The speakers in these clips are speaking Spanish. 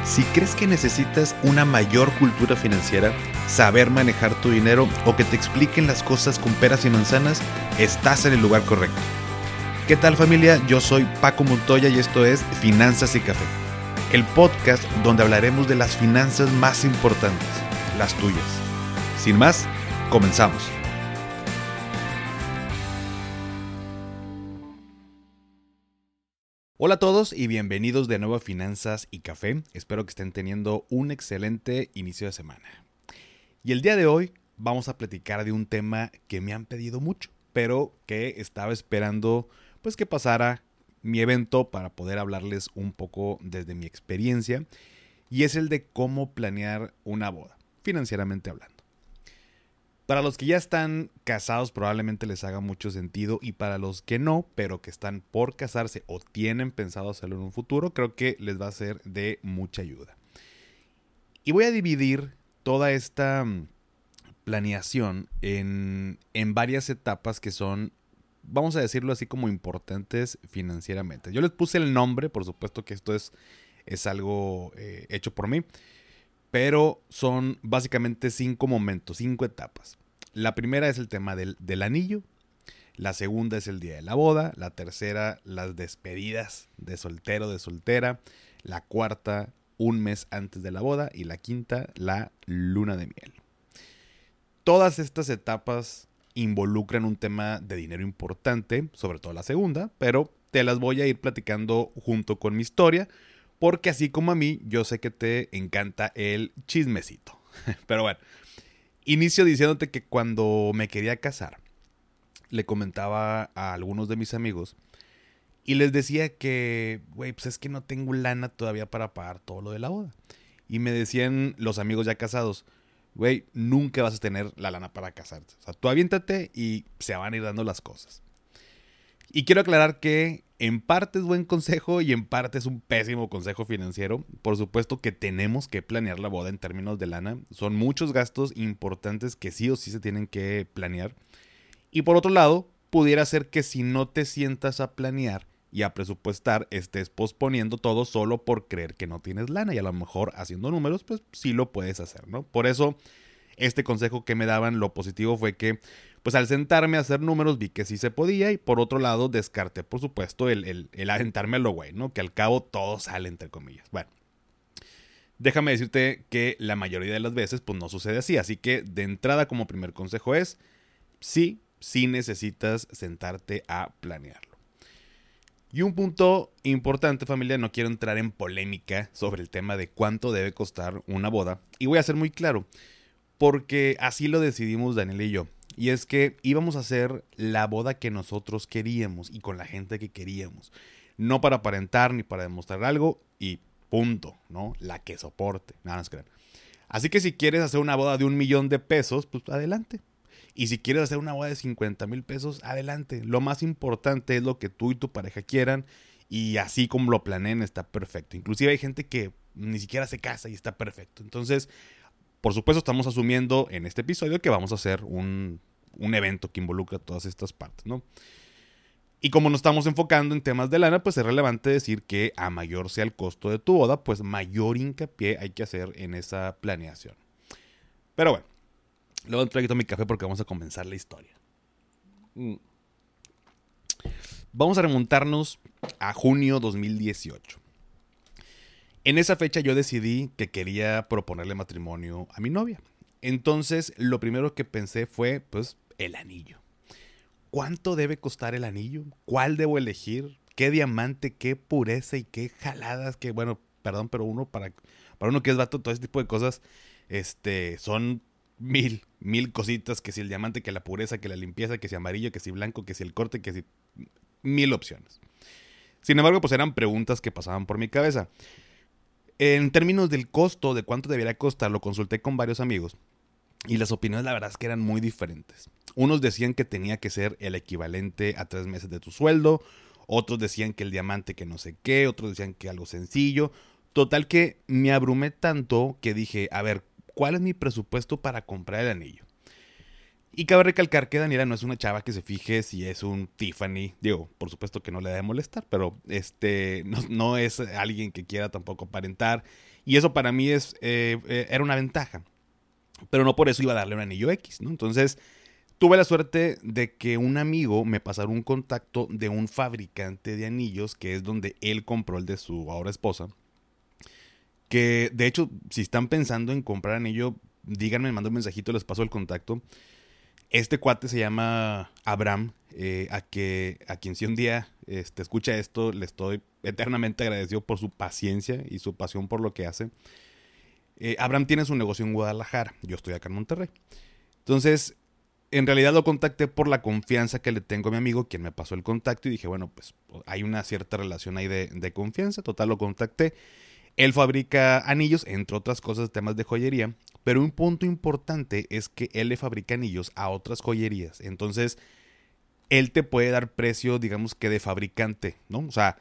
Si crees que necesitas una mayor cultura financiera, saber manejar tu dinero o que te expliquen las cosas con peras y manzanas, estás en el lugar correcto. ¿Qué tal, familia? Yo soy Paco Montoya y esto es Finanzas y Café, el podcast donde hablaremos de las finanzas más importantes, las tuyas. Sin más, comenzamos. Hola a todos y bienvenidos de nuevo a Finanzas y Café. Espero que estén teniendo un excelente inicio de semana. Y el día de hoy vamos a platicar de un tema que me han pedido mucho, pero que estaba esperando pues que pasara mi evento para poder hablarles un poco desde mi experiencia, y es el de cómo planear una boda, financieramente hablando. Para los que ya están casados probablemente les haga mucho sentido, y para los que no, pero que están por casarse o tienen pensado hacerlo en un futuro, creo que les va a ser de mucha ayuda. Y voy a dividir toda esta planeación en varias etapas que son, vamos a decirlo así, como importantes financieramente. Yo les puse el nombre, por supuesto que esto es algo hecho por mí, pero son básicamente 5 momentos, 5 etapas. La primera es el tema del anillo. La segunda es el día de la boda. La tercera, las despedidas de soltero, de soltera. La cuarta, un mes antes de la boda. Y la quinta, la luna de miel. Todas estas etapas involucran un tema de dinero importante, sobre todo la segunda, pero te las voy a ir platicando junto con mi historia, porque así como a mí, yo sé que te encanta el chismecito. Pero bueno, inicio diciéndote que cuando me quería casar, le comentaba a algunos de mis amigos y les decía que, güey, pues es que no tengo lana todavía para pagar todo lo de la boda. Y me decían los amigos ya casados, güey, nunca vas a tener la lana para casarte. O sea, tú aviéntate y se van a ir dando las cosas. Y quiero aclarar que en parte es buen consejo y en parte es un pésimo consejo financiero. Por supuesto que tenemos que planear la boda en términos de lana. Son muchos gastos importantes que sí o sí se tienen que planear. Y por otro lado, pudiera ser que si no te sientas a planear y a presupuestar, estés posponiendo todo solo por creer que no tienes lana. Y a lo mejor haciendo números, pues sí lo puedes hacer, ¿no? Por eso, este consejo que me daban, lo positivo fue que pues al sentarme a hacer números vi que sí se podía, y por otro lado descarté por supuesto el aventarme a lo güey, ¿no? Que al cabo todo sale entre comillas. Bueno, déjame decirte que la mayoría de las veces pues no sucede así que de entrada como primer consejo es sí necesitas sentarte a planearlo. Y un punto importante, familia, no quiero entrar en polémica sobre el tema de cuánto debe costar una boda, y voy a ser muy claro, porque así lo decidimos Daniel y yo. Y es que íbamos a hacer la boda que nosotros queríamos y con la gente que queríamos. No para aparentar ni para demostrar algo, y punto, ¿no? La que soporte. Nada más crean. Así que si quieres hacer una boda de 1,000,000 de pesos, pues adelante. Y si quieres hacer una boda de 50,000 pesos, adelante. Lo más importante es lo que tú y tu pareja quieran, y así como lo planeen está perfecto. Inclusive hay gente que ni siquiera se casa y está perfecto. Entonces, por supuesto, estamos asumiendo en este episodio que vamos a hacer un evento que involucra todas estas partes, ¿no? Y como nos estamos enfocando en temas de lana, pues es relevante decir que a mayor sea el costo de tu boda, pues mayor hincapié hay que hacer en esa planeación. Pero bueno, luego traigo mi café porque vamos a comenzar la historia. Vamos a remontarnos a junio 2018. En esa fecha yo decidí que quería proponerle matrimonio a mi novia. Entonces, lo primero que pensé fue, pues, el anillo. ¿Cuánto debe costar el anillo? ¿Cuál debo elegir? ¿Qué diamante? ¿Qué pureza? ¿Y qué jaladas? Que bueno, perdón, pero para uno que es vato, todo ese tipo de cosas, son mil cositas. Que si el diamante, que la pureza, que la limpieza, que si amarillo, que si blanco, que si el corte, que si 1000 opciones. Sin embargo, pues eran preguntas que pasaban por mi cabeza. En términos del costo, de cuánto debería costar, lo consulté con varios amigos y las opiniones la verdad es que eran muy diferentes. Unos decían que tenía que ser el equivalente a 3 meses de tu sueldo, otros decían que el diamante que no sé qué, otros decían que algo sencillo. Total que me abrumé tanto que dije, a ver, ¿cuál es mi presupuesto para comprar el anillo? Y cabe recalcar que Daniela no es una chava que se fije si es un Tiffany. Digo, por supuesto que no le debe molestar, pero no es alguien que quiera tampoco aparentar. Y eso para mí era una ventaja. Pero no por eso iba a darle un anillo X, ¿no? Entonces, tuve la suerte de que un amigo me pasara un contacto de un fabricante de anillos, que es donde él compró el de su ahora esposa. Que, de hecho, si están pensando en comprar anillo, díganme, mando un mensajito, les paso el contacto. Este cuate se llama Abraham, a quien si un día escucha esto, le estoy eternamente agradecido por su paciencia y su pasión por lo que hace. Abraham tiene su negocio en Guadalajara, yo estoy acá en Monterrey. Entonces, en realidad lo contacté por la confianza que le tengo a mi amigo, quien me pasó el contacto, y dije, bueno, pues hay una cierta relación ahí de confianza, total lo contacté. Él fabrica anillos, entre otras cosas, temas de joyería, pero un punto importante es que él le fabrica anillos a otras joyerías. Entonces, él te puede dar precio, digamos que de fabricante, ¿no? O sea,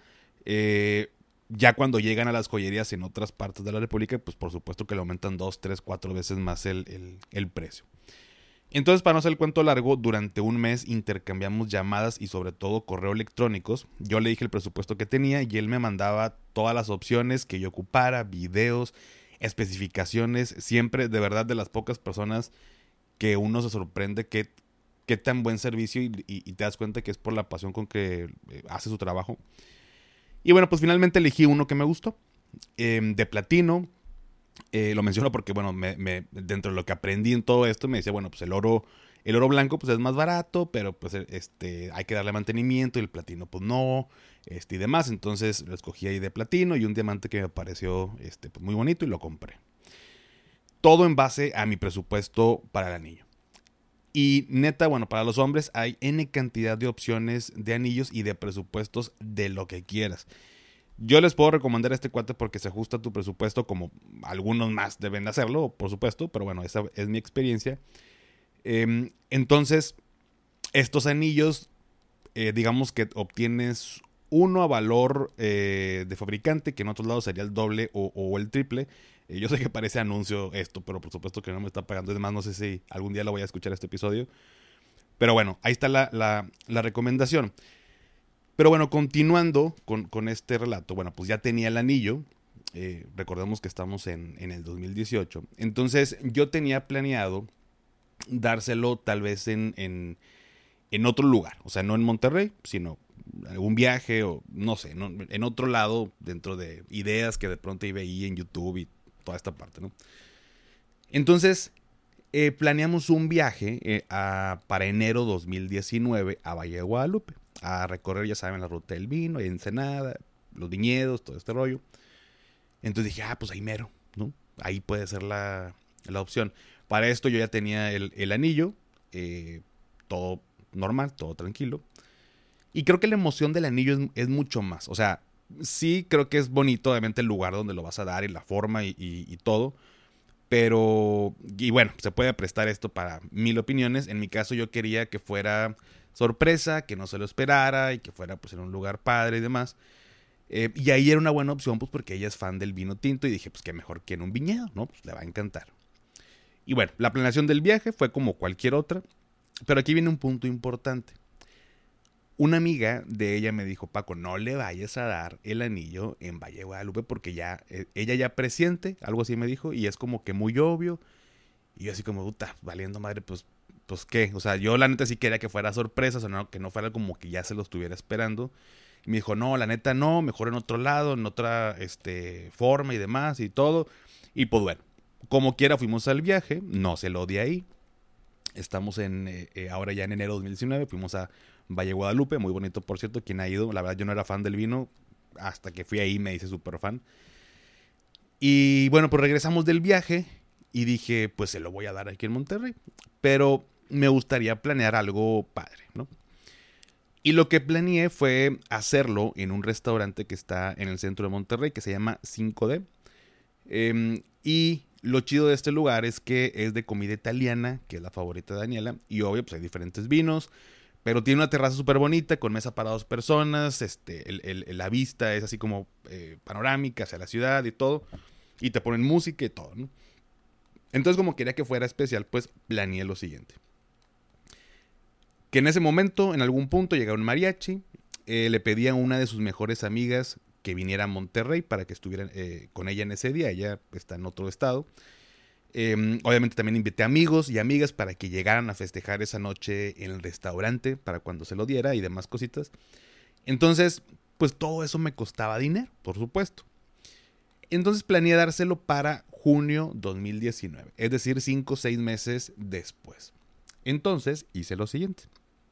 ya cuando llegan a las joyerías en otras partes de la República, pues por supuesto que le aumentan 2, 3, 4 veces más el precio. Entonces, para no hacer el cuento largo, durante un mes intercambiamos llamadas y sobre todo correo electrónicos. Yo le dije el presupuesto que tenía y él me mandaba todas las opciones que yo ocupara, videos, especificaciones. Siempre, de verdad, de las pocas personas que uno se sorprende qué tan buen servicio y te das cuenta que es por la pasión con que hace su trabajo. Y bueno, pues finalmente elegí uno que me gustó, de platino. Lo menciono porque, bueno, dentro de lo que aprendí en todo esto, me decía, bueno, pues el oro blanco pues es más barato, pero pues hay que darle mantenimiento y el platino pues no, y demás. Entonces lo escogí ahí de platino y un diamante que me pareció pues, muy bonito y lo compré. Todo en base a mi presupuesto para el anillo. Y neta, bueno, para los hombres hay N cantidad de opciones de anillos y de presupuestos de lo que quieras. Yo les puedo recomendar a este cuate porque se ajusta a tu presupuesto, como algunos más deben hacerlo, por supuesto, pero bueno, esa es mi experiencia. Entonces, estos anillos, digamos que obtienes uno a valor de fabricante, que en otros lados sería el doble o el triple. Yo sé que parece anuncio esto, pero por supuesto que no me está pagando. Además, no sé si algún día lo voy a escuchar este episodio. Pero bueno, ahí está la recomendación. Pero bueno, continuando con este relato, bueno, pues ya tenía el anillo. Recordemos que estamos en el 2018. Entonces yo tenía planeado dárselo tal vez en otro lugar. O sea, no en Monterrey, sino algún viaje o no sé, ¿no? En otro lado, dentro de ideas que de pronto veía en YouTube y toda esta parte, ¿no? Entonces planeamos un viaje para enero 2019 a Valle de Guadalupe, a recorrer, ya saben, la ruta del vino, Ensenada, los viñedos, todo este rollo. Entonces dije, pues ahí mero, ¿no? Ahí puede ser la opción. Para esto yo ya tenía el anillo, todo normal, todo tranquilo. Y creo que la emoción del anillo es mucho más. O sea, sí creo que es bonito, obviamente, el lugar donde lo vas a dar y la forma y todo. Pero, y bueno, se puede prestar esto para mil opiniones. En mi caso yo quería que fuera sorpresa, que no se lo esperara y que fuera pues en un lugar padre y demás. Y ahí era una buena opción pues porque ella es fan del vino tinto y dije pues qué mejor que en un viñedo, ¿no? Pues le va a encantar. Y bueno, la planeación del viaje fue como cualquier otra, pero aquí viene un punto importante. Una amiga de ella me dijo, Paco, no le vayas a dar el anillo en Valle de Guadalupe porque ya, ella ya presiente, algo así me dijo, y es como que muy obvio. Y yo así como, puta, valiendo madre, pues qué. O sea, yo la neta sí quería que fuera sorpresa, o sea, no, que no fuera como que ya se lo estuviera esperando. Y me dijo, no, la neta no, mejor en otro lado, en otra forma y demás y todo. Y pues bueno, como quiera fuimos al viaje, no se lo di ahí. Estamos ahora ya en enero de 2019, fuimos a Valle Guadalupe, muy bonito por cierto, quien ha ido, la verdad yo no era fan del vino, hasta que fui ahí me hice súper fan. Y bueno, pues regresamos del viaje y dije, pues se lo voy a dar aquí en Monterrey, pero me gustaría planear algo padre, ¿no? Y lo que planeé fue hacerlo en un restaurante que está en el centro de Monterrey, que se llama 5D. Y lo chido de este lugar es que es de comida italiana, que es la favorita de Daniela. Y obvio, pues hay diferentes vinos. Pero tiene una terraza súper bonita, con mesa para 2 personas. La vista es así como panorámica hacia la ciudad y todo. Y te ponen música y todo, ¿no? Entonces, como quería que fuera especial, pues planeé lo siguiente. Que en ese momento, en algún punto, llega un mariachi, le pedía a una de sus mejores amigas que viniera a Monterrey para que estuviera con ella en ese día. Ella está en otro estado. Obviamente también invité amigos y amigas para que llegaran a festejar esa noche en el restaurante para cuando se lo diera y demás cositas. Entonces, pues todo eso me costaba dinero, por supuesto. Entonces planeé dárselo para junio 2019, es decir, 5 o 6 meses después. Entonces hice lo siguiente.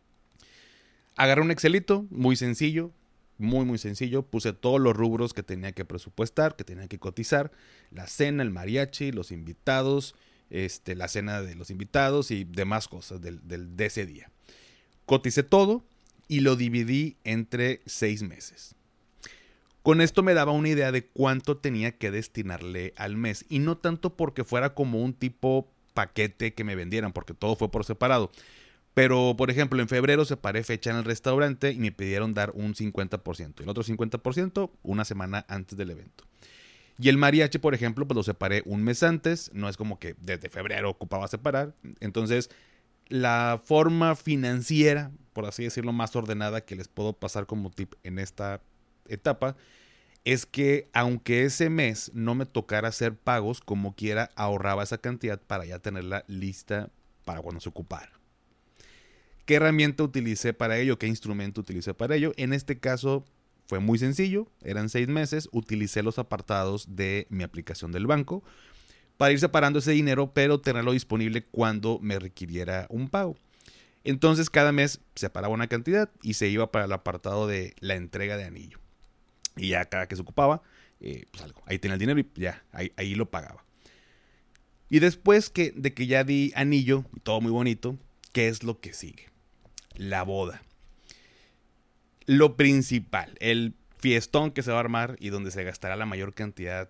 Agarré un Excelito muy sencillo, muy sencillo. Puse todos los rubros que tenía que presupuestar, que tenía que cotizar. La cena, el mariachi, los invitados, la cena de los invitados y demás cosas de ese día. Coticé todo y lo dividí entre 6 meses. Con esto me daba una idea de cuánto tenía que destinarle al mes. Y no tanto porque fuera como un tipo paquete que me vendieran, porque todo fue por separado. Pero, por ejemplo, en febrero separé fecha en el restaurante y me pidieron dar un 50%. El otro 50% una semana antes del evento. Y el mariachi, por ejemplo, pues lo separé un mes antes. No es como que desde febrero ocupaba separar. Entonces, la forma financiera, por así decirlo, más ordenada que les puedo pasar como tip en esta etapa, es que aunque ese mes no me tocara hacer pagos, como quiera ahorraba esa cantidad para ya tenerla lista para cuando se ocupara. ¿Qué herramienta utilicé para ello? ¿Qué instrumento utilicé para ello? En este caso fue muy sencillo, eran 6 meses, utilicé los apartados de mi aplicación del banco para ir separando ese dinero, pero tenerlo disponible cuando me requiriera un pago. Entonces cada mes separaba una cantidad y se iba para el apartado de la entrega de anillo. Y ya cada que se ocupaba, pues algo, ahí tenía el dinero y ya, ahí lo pagaba. Y después de que ya di anillo y todo muy bonito, ¿qué es lo que sigue? La boda. Lo principal, el fiestón que se va a armar y donde se gastará la mayor cantidad,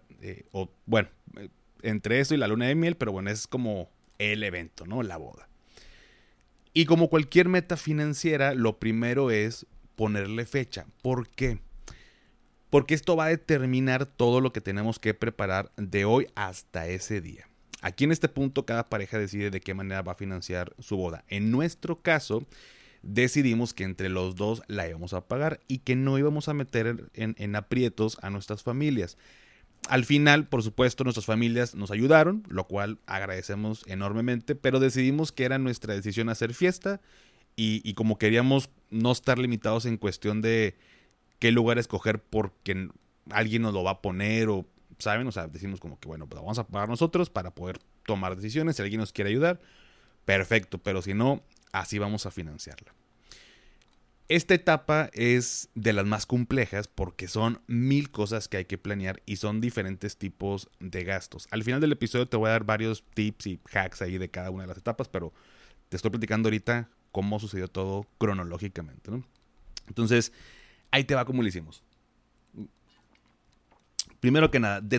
entre eso y la luna de miel, pero bueno, es como el evento, ¿no? La boda. Y como cualquier meta financiera, lo primero es ponerle fecha. ¿Por qué? Porque esto va a determinar todo lo que tenemos que preparar de hoy hasta ese día. Aquí en este punto cada pareja decide de qué manera va a financiar su boda. En nuestro caso, decidimos que entre los dos la íbamos a pagar y que no íbamos a meter en aprietos a nuestras familias. Al final, por supuesto, nuestras familias nos ayudaron, lo cual agradecemos enormemente, pero decidimos que era nuestra decisión hacer fiesta y como queríamos no estar limitados en cuestión de qué lugar escoger porque alguien nos lo va a poner o, ¿saben? O sea, decimos como que, bueno, pues vamos a pagar nosotros para poder tomar decisiones. Si alguien nos quiere ayudar, perfecto, pero si no, así vamos a financiarla. Esta etapa es de las más complejas porque son 1000 cosas que hay que planear y son diferentes tipos de gastos. Al final del episodio te voy a dar varios tips y hacks ahí de cada una de las etapas, pero te estoy platicando ahorita cómo sucedió todo cronológicamente, ¿no? Entonces, ahí te va como lo hicimos. Primero que nada,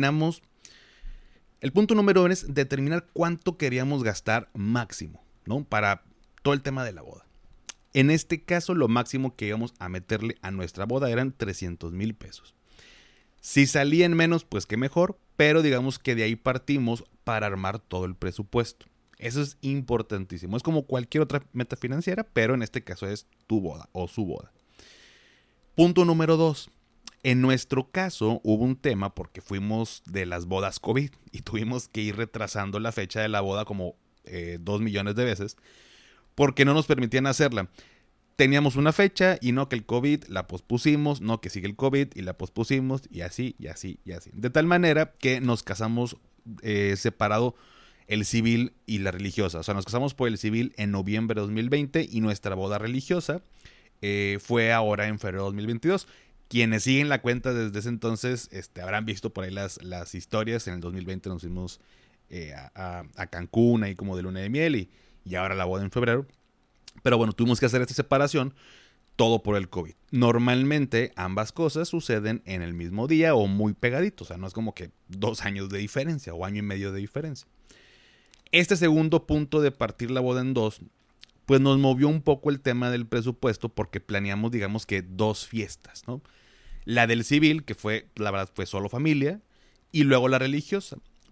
el punto número 1 es determinar cuánto queríamos gastar máximo, ¿no? Para todo el tema de la boda. En este caso, lo máximo que íbamos a meterle a nuestra boda eran 300,000 pesos. Si salían menos, pues qué mejor, pero digamos que de ahí partimos para armar todo el presupuesto. Eso es importantísimo. Es como cualquier otra meta financiera, pero en este caso es tu boda o su boda. Punto número 2. En nuestro caso hubo un tema porque fuimos de las bodas COVID y tuvimos que ir retrasando la fecha de la boda como 2 millones de veces porque no nos permitían hacerla. Teníamos una fecha y no que el COVID la pospusimos, no que sigue el COVID y la pospusimos y así, y así, y así. De tal manera que nos casamos separado el civil y la religiosa. O sea, nos casamos por el civil en noviembre de 2020 y nuestra boda religiosa fue ahora en febrero de 2022. Quienes siguen la cuenta desde ese entonces habrán visto por ahí las historias. En el 2020 nos fuimos a Cancún, ahí como de luna de miel y ahora la boda en febrero. Pero bueno, tuvimos que hacer esta separación, todo por el COVID. Normalmente ambas cosas suceden en el mismo día o muy pegaditos. O sea, no es como que 2 años de diferencia o año y medio de diferencia. Este segundo punto de partir la boda en 2, pues nos movió un poco el tema del presupuesto porque planeamos, digamos que 2 fiestas, ¿no? La del civil, que fue, la verdad, fue solo familia, y luego la religiosa.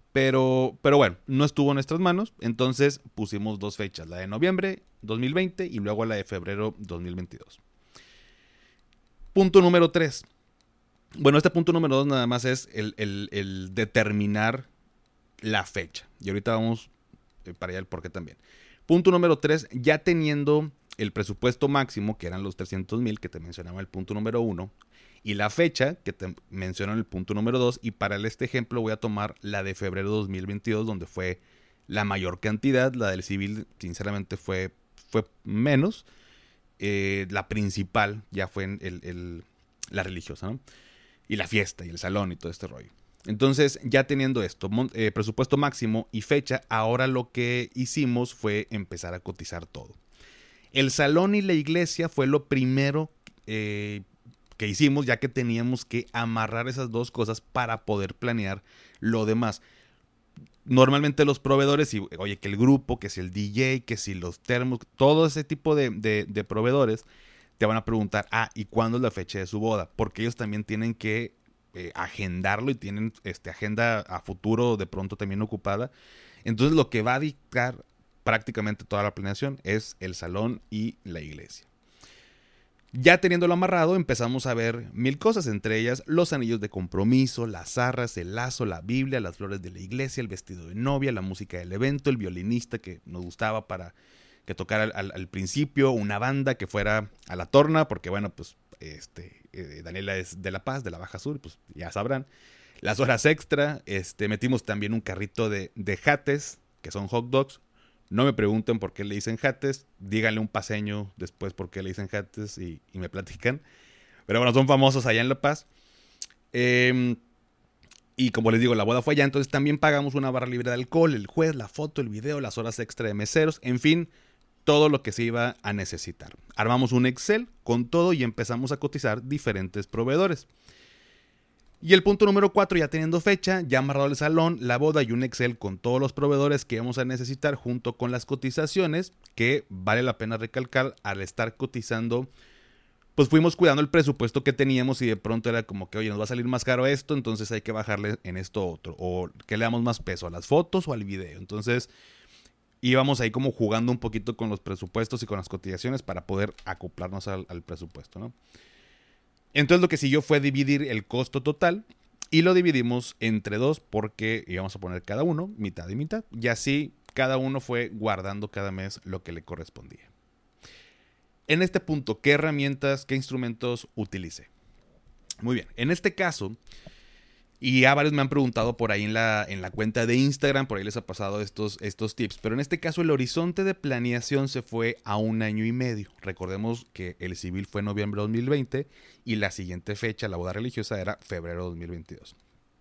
Pero bueno, no estuvo en nuestras manos, entonces pusimos dos fechas, la de noviembre 2020 y luego la de febrero 2022. Punto número 3. Bueno, este punto número 2 nada más es el determinar la fecha. Y ahorita vamos para allá el por qué también. Punto número 3, ya teniendo el presupuesto máximo, que eran los 300,000 que te mencionaba el punto número 1, y la fecha que te menciono en el punto número 2, y para este ejemplo voy a tomar la de febrero 2022, donde fue la mayor cantidad. La del civil sinceramente fue menos. La principal ya fue la religiosa, ¿no? Y la fiesta y el salón y todo este rollo. Entonces, ya teniendo esto, presupuesto máximo y fecha, ahora lo que hicimos fue empezar a cotizar todo. El salón y la iglesia fue lo primero que hicimos, ya que teníamos que amarrar esas dos cosas para poder planear lo demás. Normalmente los proveedores, oye, que el grupo, que si el DJ, que si los termos, todo ese tipo de proveedores te van a preguntar, ¿y cuándo es la fecha de su boda? Porque ellos también tienen que agendarlo y tienen agenda a futuro de pronto también ocupada. Entonces lo que va a dictar prácticamente toda la planeación es el salón y la iglesia. Ya teniéndolo amarrado, empezamos a ver 1000 cosas, entre ellas los anillos de compromiso, las arras, el lazo, la Biblia, las flores de la iglesia, el vestido de novia, la música del evento, el violinista que nos gustaba para que tocara al principio, una banda que fuera a la torna, porque bueno, pues Daniela es de La Paz, de la Baja Sur, pues ya sabrán. Las horas extra, metimos también un carrito de jates, que son hot dogs. No me pregunten por qué le dicen jates, díganle un paseño después por qué le dicen jates y me platican. Pero bueno, son famosos allá en La Paz. Y como les digo, la boda fue allá, entonces también pagamos una barra libre de alcohol, el juez, la foto, el video, las horas extra de meseros, en fin, todo lo que se iba a necesitar. Armamos un Excel con todo y empezamos a cotizar diferentes proveedores. Y el punto número 4, ya teniendo fecha, ya amarrado el salón, la boda y un Excel con todos los proveedores que vamos a necesitar junto con las cotizaciones, que vale la pena recalcar, al estar cotizando, pues fuimos cuidando el presupuesto que teníamos y de pronto era como que, oye, nos va a salir más caro esto, entonces hay que bajarle en esto otro, o que le damos más peso a las fotos o al video. Entonces íbamos ahí como jugando un poquito con los presupuestos y con las cotizaciones para poder acoplarnos al presupuesto, ¿no? Entonces lo que siguió fue dividir el costo total y lo dividimos entre dos porque íbamos a poner cada uno mitad y mitad. Y así cada uno fue guardando cada mes lo que le correspondía. En este punto, ¿qué herramientas, qué instrumentos utilicé? Muy bien, en este caso, y ya varios me han preguntado por ahí en la cuenta de Instagram, por ahí les ha pasado estos tips, pero en este caso el horizonte de planeación se fue a 1 año y medio. Recordemos que el civil fue noviembre de 2020 y la siguiente fecha, la boda religiosa, era febrero de 2022.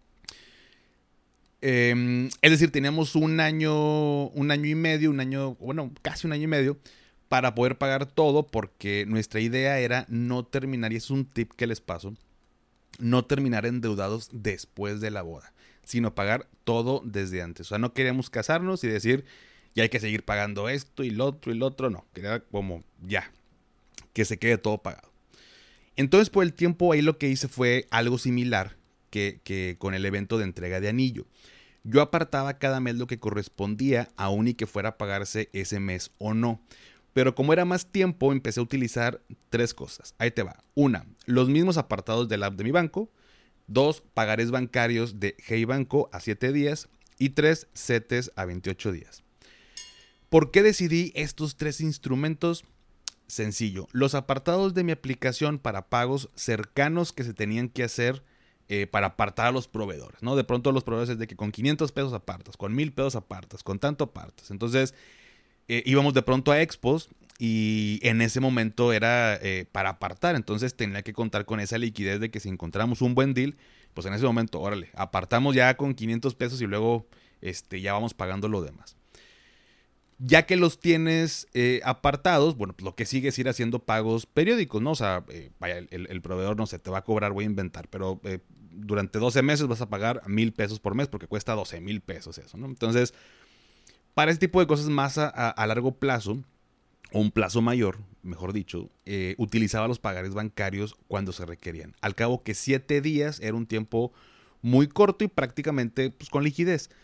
Es decir, teníamos un año y medio, casi un año y medio para poder pagar todo, porque nuestra idea era no terminar, y es un tip que les paso, no terminar endeudados después de la boda, sino pagar todo desde antes. O sea, no queríamos casarnos y decir, ya hay que seguir pagando esto y lo otro, no. Quería como ya, que se quede todo pagado. Entonces, por el tiempo ahí lo que hice fue algo similar que con el evento de entrega de anillo. Yo apartaba cada mes lo que correspondía, aun y que fuera a pagarse ese mes o no. Pero como era más tiempo, empecé a utilizar 3 cosas. Ahí te va. 1, los mismos apartados del app de mi banco. 2, pagarés bancarios de Hey Banco a 7 días. Y 3, CETES a 28 días. ¿Por qué decidí estos 3 instrumentos? Sencillo. Los apartados de mi aplicación para pagos cercanos que se tenían que hacer para apartar a los proveedores, ¿no? De pronto los proveedores es de que con 500 pesos apartas, con 1000 pesos apartas, con tanto apartas. Entonces íbamos de pronto a expos y en ese momento era para apartar, entonces tenía que contar con esa liquidez de que si encontramos un buen deal, pues en ese momento, órale, apartamos ya con 500 pesos y luego ya vamos pagando lo demás. Ya que los tienes apartados, bueno, pues lo que sigue es ir haciendo pagos periódicos, ¿no? O sea, vaya, el proveedor, no sé, te va a cobrar, voy a inventar, pero durante 12 meses vas a pagar 1000 pesos por mes porque cuesta 12,000 pesos eso, ¿no? Entonces, para ese tipo de cosas más a largo plazo, o un plazo mayor, mejor dicho, utilizaba los pagares bancarios cuando se requerían. Al cabo que 7 días era un tiempo muy corto y prácticamente pues, con liquidez.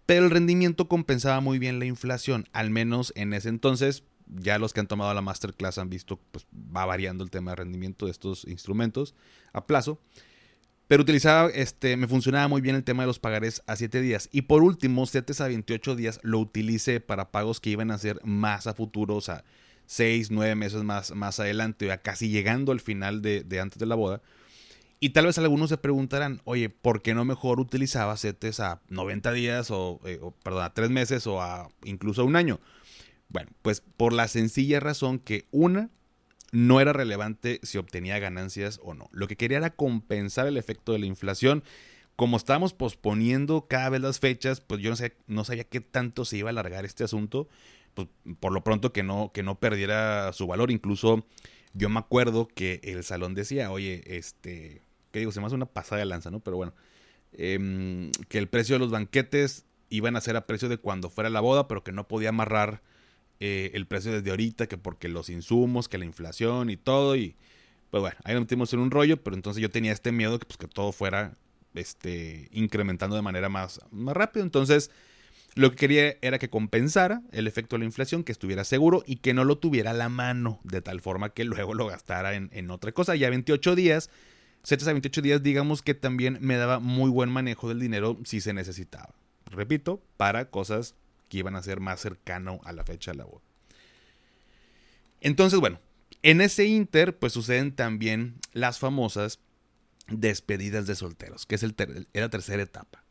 pero el rendimiento compensaba muy bien la inflación, al menos en ese entonces. Ya los que han tomado la masterclass han visto, pues va variando el tema de rendimiento de estos instrumentos a plazo. Pero me funcionaba muy bien el tema de los pagarés a 7 días. Y por último, CETES a 28 días lo utilicé para pagos que iban a ser más a futuro, o sea, 6, 9 meses más adelante, ya casi llegando al final de antes de la boda. Y tal vez algunos se preguntarán, oye, ¿por qué no mejor utilizaba CETES a 90 días perdón, a 3 meses o a incluso a un año? Bueno, pues por la sencilla razón que no era relevante si obtenía ganancias o no. Lo que quería era compensar el efecto de la inflación. Como estábamos posponiendo cada vez las fechas, pues yo no sabía qué tanto se iba a alargar este asunto. Pues por lo pronto que no perdiera su valor. Incluso yo me acuerdo que el salón decía, oye, ¿qué digo? Se me hace una pasada de lanza, ¿no? Pero bueno, que el precio de los banquetes iban a ser a precio de cuando fuera la boda, pero que no podía amarrar el precio desde ahorita, que porque los insumos, que la inflación y todo, y pues bueno, ahí nos metimos en un rollo, pero entonces yo tenía este miedo que pues que todo fuera incrementando de manera más rápido. Entonces lo que quería era que compensara el efecto de la inflación, que estuviera seguro y que no lo tuviera a la mano, de tal forma que luego lo gastara en otra cosa. Ya 28 días, 7 a 28 días, digamos que también me daba muy buen manejo del dinero si se necesitaba. Repito, para cosas que iban a ser más cercano a la fecha de la boda. Entonces, bueno, en ese inter, pues suceden también las famosas despedidas de solteros, que es la tercera etapa.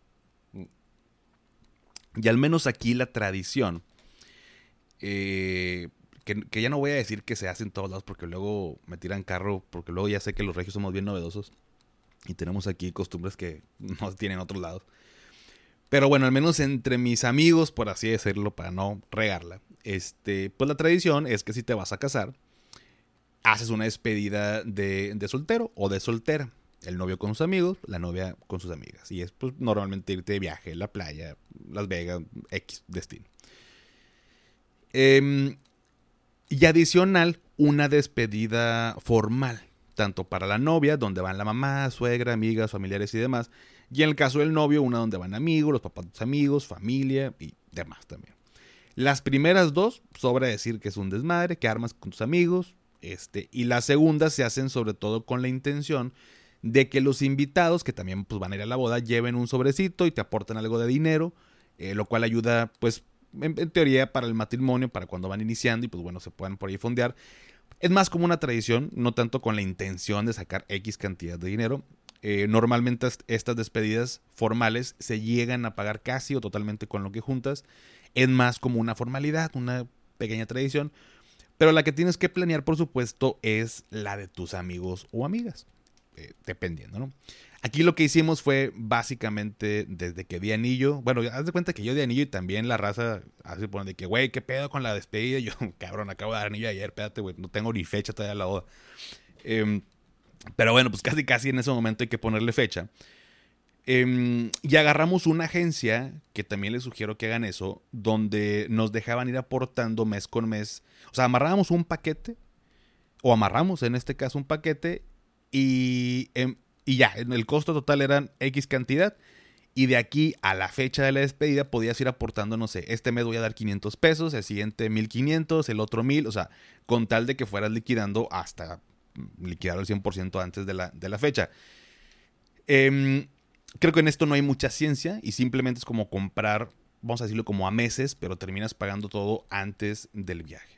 Y al menos aquí la tradición, que ya no voy a decir que se hace en todos lados porque luego me tiran carro, porque luego ya sé que los regios somos bien novedosos y tenemos aquí costumbres que no tienen en otros lados. Pero bueno, al menos entre mis amigos, por así decirlo, para no regarla, pues la tradición es que si te vas a casar, haces una despedida de soltero o de soltera. El novio con sus amigos, la novia con sus amigas. Y es pues normalmente irte de viaje, la playa, Las Vegas, X destino. Y adicional, una despedida formal, tanto para la novia, donde van la mamá, suegra, amigas, familiares y demás. Y en el caso del novio, una donde van amigos, los papás de tus amigos, familia y demás también. Las primeras dos, sobra decir que es un desmadre, que armas con tus amigos. Y las segundas se hacen sobre todo con la intención de que los invitados, que también pues, van a ir a la boda, lleven un sobrecito y te aporten algo de dinero, lo cual ayuda, pues, en teoría para el matrimonio, para cuando van iniciando y pues bueno, se puedan por ahí fondear. Es más como una tradición, no tanto con la intención de sacar X cantidad de dinero. Normalmente estas despedidas formales se llegan a pagar casi o totalmente con lo que juntas. Es más como una formalidad, una pequeña tradición. Pero la que tienes que planear, por supuesto, es la de tus amigos o amigas. Dependiendo, ¿no? Aquí lo que hicimos fue básicamente desde que di anillo. Bueno, haz de cuenta que yo di anillo y también la raza hace poner de que, güey, ¿qué pedo con la despedida? Y yo, cabrón, acabo de dar anillo ayer, espérate, güey, no tengo ni fecha todavía de la boda. Pero bueno, pues casi en ese momento hay que ponerle fecha. Y agarramos una agencia, que también les sugiero que hagan eso, donde nos dejaban ir aportando mes con mes. O sea, amarrábamos un paquete, o amarramos en este caso un paquete, y ya, el costo total eran X cantidad. Y de aquí a la fecha de la despedida podías ir aportando, no sé, este mes voy a dar 500 pesos, el siguiente 1500, el otro 1000, o sea, con tal de que fueras liquidando hasta liquidar al 100% antes de la fecha. Creo que en esto no hay mucha ciencia y simplemente es como comprar, vamos a decirlo como a meses, pero terminas pagando todo antes del viaje.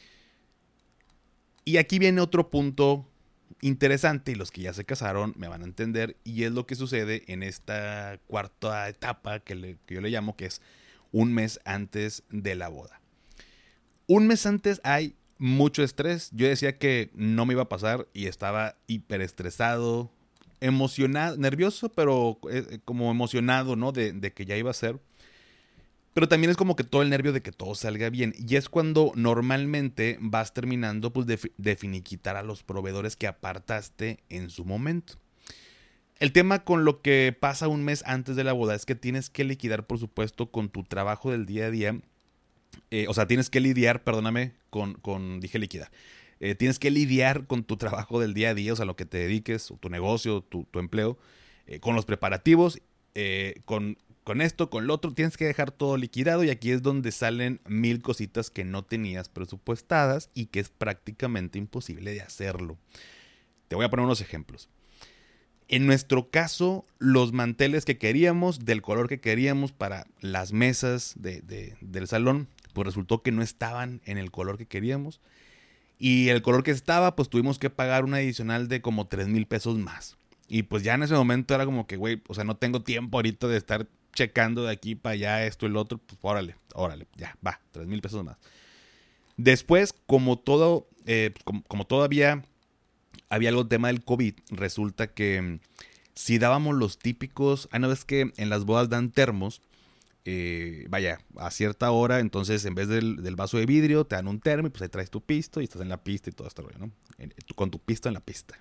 Y aquí viene otro punto interesante y los que ya se casaron me van a entender, y es lo que sucede en esta cuarta etapa que yo le llamo, que es un mes antes de la boda. Un mes antes hay mucho estrés. Yo decía que no me iba a pasar y estaba hiper estresado, emocionado, nervioso, pero como emocionado, ¿no? De que ya iba a ser. Pero también es como que todo el nervio de que todo salga bien. Y es cuando normalmente vas terminando pues de finiquitar a los proveedores que apartaste en su momento. El tema con lo que pasa un mes antes de la boda es que tienes que liquidar, por supuesto, con tu trabajo del día a día. O sea, tienes que lidiar, perdóname, dije liquidar. Tienes que lidiar con tu trabajo del día a día, o sea, lo que te dediques, tu negocio, tu empleo, con los preparativos, con con esto, con lo otro, tienes que dejar todo liquidado y aquí es donde salen 1000 cositas que no tenías presupuestadas y que es prácticamente imposible de hacerlo. Te voy a poner unos ejemplos. En nuestro caso, los manteles que queríamos, del color que queríamos para las mesas del salón, pues resultó que no estaban en el color que queríamos. Y el color que estaba, pues tuvimos que pagar un adicional de como 3,000 pesos más. Y pues ya en ese momento era como que, güey, o sea, no tengo tiempo ahorita de estar checando de aquí para allá esto y lo otro. Pues órale, ya, va, 3,000 pesos más. Después, como todo, como todavía había algo tema del COVID, resulta que si dábamos los típicos, no es que en las bodas dan termos, vaya, a cierta hora, entonces en vez del vaso de vidrio te dan un termo y pues ahí traes tu pisto y estás en la pista y todo este rollo, ¿no? Con tu pisto en la pista.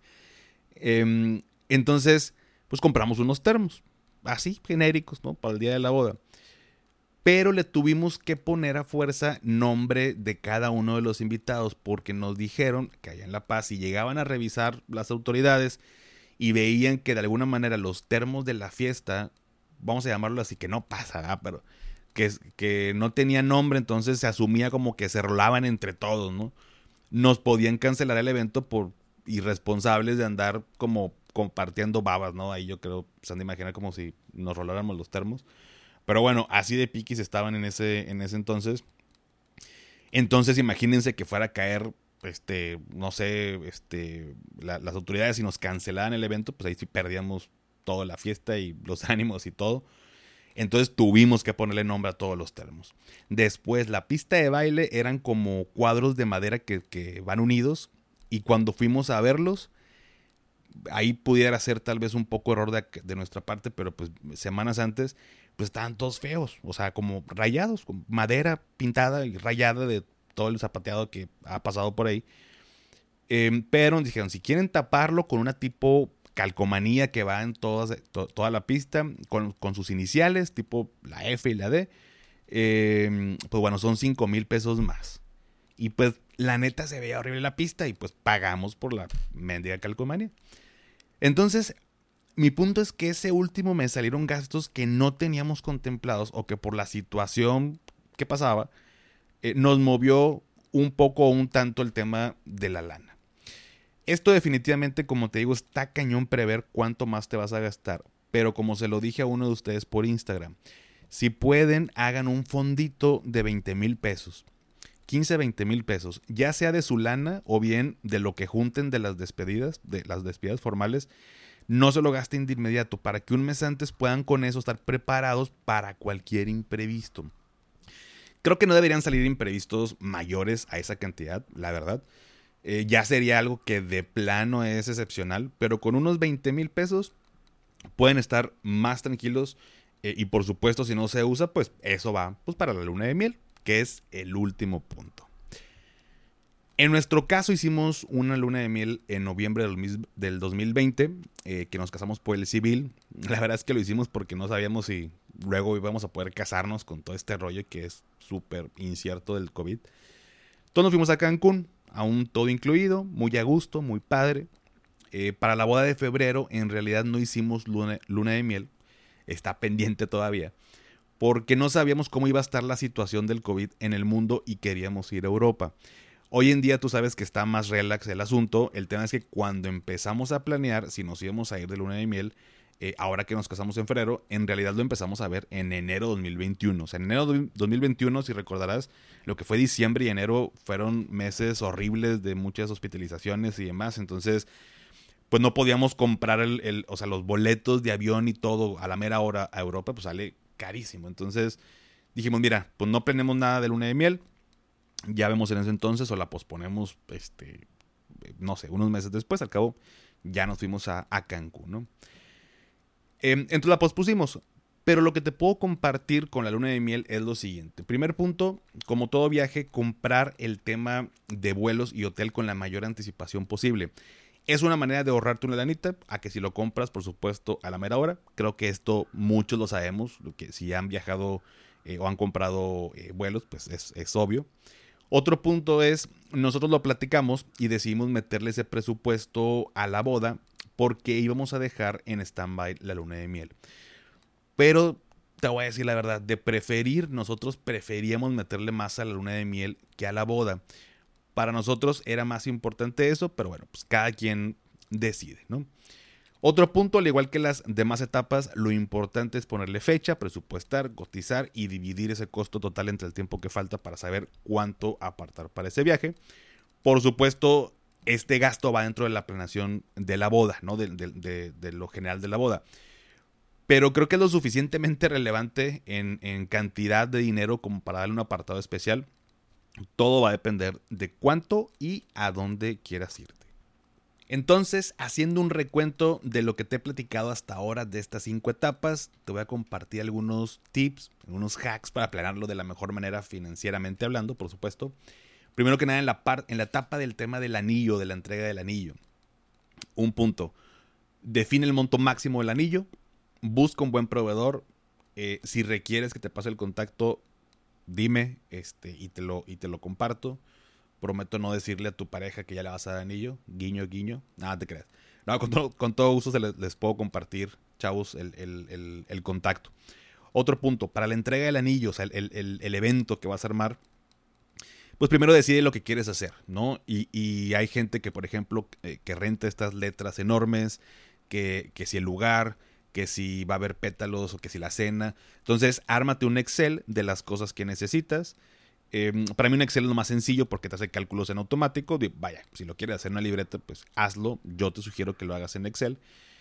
Entonces, pues compramos unos termos, así, genéricos, ¿no? Para el día de la boda. Pero le tuvimos que poner a fuerza nombre de cada uno de los invitados porque nos dijeron que allá en La Paz, si llegaban a revisar las autoridades y veían que de alguna manera los termos de la fiesta, vamos a llamarlo así, que no pasa, ¿verdad? Pero que no tenía nombre, entonces se asumía como que se rolaban entre todos, ¿no? Nos podían cancelar el evento por irresponsables de andar como compartiendo babas, ¿no? Ahí yo creo, se han de imaginar como si nos roláramos los termos. Pero bueno, así de piquis estaban en ese entonces. Entonces imagínense que fuera a caer, no sé, las autoridades y nos cancelaban el evento, pues ahí sí perdíamos toda la fiesta y los ánimos y todo. Entonces tuvimos que ponerle nombre a todos los termos. Después, la pista de baile eran como cuadros de madera que van unidos. Y cuando fuimos a verlos, ahí pudiera ser tal vez un poco error de nuestra parte, pero pues semanas antes, pues estaban todos feos. O sea, como rayados, con madera pintada y rayada de todo el zapateado que ha pasado por ahí. Pero nos dijeron, si quieren taparlo con una tipo calcomanía que va en toda la pista, con sus iniciales, tipo la F y la D, pues bueno, son 5,000 pesos más. Y pues la neta se veía horrible la pista y pues pagamos por la mendiga calcomanía. Entonces, mi punto es que ese último mes salieron gastos que no teníamos contemplados o que por la situación que pasaba, nos movió un poco o un tanto el tema de la lana. Esto definitivamente, como te digo, está cañón prever cuánto más te vas a gastar. Pero como se lo dije a uno de ustedes por Instagram, si pueden, hagan un fondito de 20,000 pesos. 15, 20 mil pesos. Ya sea de su lana o bien de lo que junten de las despedidas formales. No se lo gasten de inmediato para que un mes antes puedan con eso estar preparados para cualquier imprevisto. Creo que no deberían salir imprevistos mayores a esa cantidad, la verdad. Ya sería algo que de plano es excepcional, pero con unos 20,000 pesos pueden estar más tranquilos y por supuesto si no se usa, pues eso va pues para la luna de miel, que es el último punto. En nuestro caso hicimos una luna de miel en noviembre del 2020, que nos casamos por el civil. La verdad es que lo hicimos porque no sabíamos si luego íbamos a poder casarnos con todo este rollo que es súper incierto del COVID. Entonces nos fuimos a Cancún, a un todo incluido, muy a gusto, muy padre. Para la boda de febrero en realidad no hicimos luna de miel, está pendiente todavía, porque no sabíamos cómo iba a estar la situación del COVID en el mundo y queríamos ir a Europa. Hoy en día tú sabes que está más relax el asunto. El tema es que cuando empezamos a planear si nos íbamos a ir de luna de miel, ahora que nos casamos en febrero, en realidad lo empezamos a ver en enero de 2021. O sea, en enero de 2021, si recordarás, lo que fue diciembre y enero fueron meses horribles de muchas hospitalizaciones y demás. Entonces, pues no podíamos comprar o sea, los boletos de avión y todo a la mera hora a Europa, pues sale carísimo. Entonces dijimos, mira, pues no planeemos nada de luna de miel. Ya vemos en ese entonces o la posponemos, no sé, unos meses después. Al cabo, ya nos fuimos a Cancún, ¿no? Entonces la pospusimos. Pero lo que te puedo compartir con la luna de miel es lo siguiente. Primer punto, como todo viaje, comprar el tema de vuelos y hotel con la mayor anticipación posible. Es una manera de ahorrarte una lanita, a que si lo compras, por supuesto, a la mera hora. Creo que esto muchos lo sabemos, que si han viajado o han comprado vuelos, pues es obvio. Otro punto es, nosotros lo platicamos y decidimos meterle ese presupuesto a la boda porque íbamos a dejar en stand-by la luna de miel. Pero te voy a decir la verdad, de preferir, nosotros preferíamos meterle más a la luna de miel que a la boda. Para nosotros era más importante eso, pero bueno, pues cada quien decide, ¿no? Otro punto, al igual que las demás etapas, lo importante es ponerle fecha, presupuestar, cotizar y dividir ese costo total entre el tiempo que falta para saber cuánto apartar para ese viaje. Por supuesto, este gasto va dentro de la planeación de la boda, ¿no? De lo general de la boda. Pero creo que es lo suficientemente relevante en cantidad de dinero como para darle un apartado especial. Todo va a depender de cuánto y a dónde quieras irte. Entonces, haciendo un recuento de lo que te he platicado hasta ahora de estas 5 etapas, te voy a compartir algunos tips, algunos hacks para planearlo de la mejor manera financieramente hablando, por supuesto. Primero que nada, en la etapa del tema del anillo, de la entrega del anillo. Un punto, define el monto máximo del anillo, busca un buen proveedor. Si requieres que te pase el contacto, dime y te lo comparto. Prometo no decirle a tu pareja que ya le vas a dar anillo. Guiño, guiño. Nada te creas. No, con todo gusto les puedo compartir, chavos, el contacto. Otro punto, para la entrega del anillo, o sea, el evento que vas a armar, pues primero decide lo que quieres hacer, ¿no? Y hay gente que, por ejemplo, que renta estas letras enormes, que si el lugar, que si va a haber pétalos o que si la cena. Entonces, ármate un Excel de las cosas que necesitas. Para mí un Excel es lo más sencillo porque te hace cálculos en automático. Vaya, si lo quieres hacer en una libreta, pues hazlo. Yo te sugiero que lo hagas en Excel.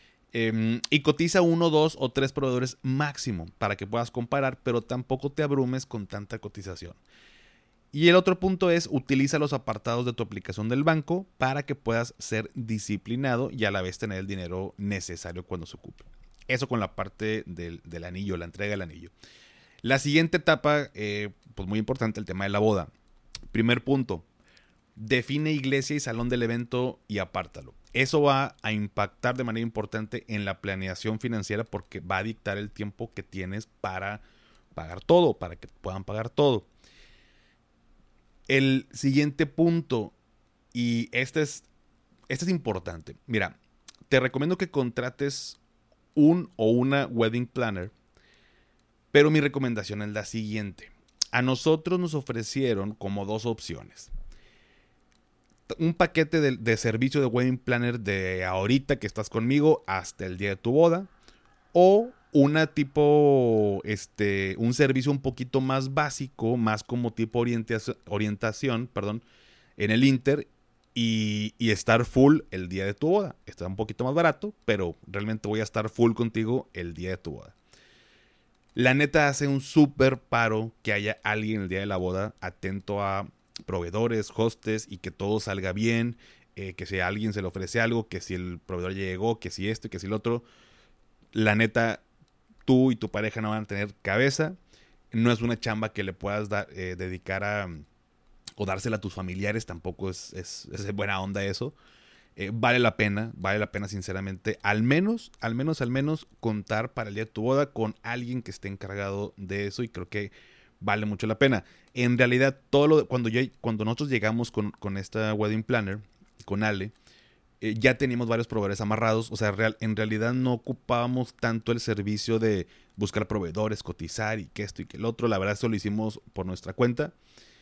Y cotiza 1, 2 o 3 proveedores máximo para que puedas comparar, pero tampoco te abrumes con tanta cotización. Y el otro punto es, utiliza los apartados de tu aplicación del banco para que puedas ser disciplinado y a la vez tener el dinero necesario cuando se ocupe. Eso con la parte del anillo, la entrega del anillo. La siguiente etapa, pues muy importante, el tema de la boda. Primer punto, define iglesia y salón del evento y apártalo. Eso va a impactar de manera importante en la planeación financiera porque va a dictar el tiempo que tienes para pagar todo, para que puedan pagar todo. El siguiente punto, y este es importante. Mira, te recomiendo que contrates un o una wedding planner. Pero mi recomendación es la siguiente. A nosotros nos ofrecieron como 2 opciones. Un paquete de servicio de wedding planner de ahorita que estás conmigo hasta el día de tu boda. O un servicio un poquito más básico, más como tipo orientación, en el Inter y estar full el día de tu boda. Está un poquito más barato, pero realmente voy a estar full contigo el día de tu boda. La neta hace un súper paro que haya alguien el día de la boda atento a proveedores, hostes y que todo salga bien, que si a alguien se le ofrece algo, que si el proveedor llegó, que si esto, que si el otro. La neta, tú y tu pareja no van a tener cabeza. No es una chamba que le puedas dedicar o dársela a tus familiares, tampoco es buena onda eso. Vale la pena sinceramente, al menos contar para el día de tu boda con alguien que esté encargado de eso y creo que vale mucho la pena. En realidad, cuando nosotros llegamos con esta wedding planner, con Ale, ya teníamos varios proveedores amarrados, o sea, en realidad no ocupábamos tanto el servicio de buscar proveedores, cotizar y que esto y que el otro, la verdad eso lo hicimos por nuestra cuenta.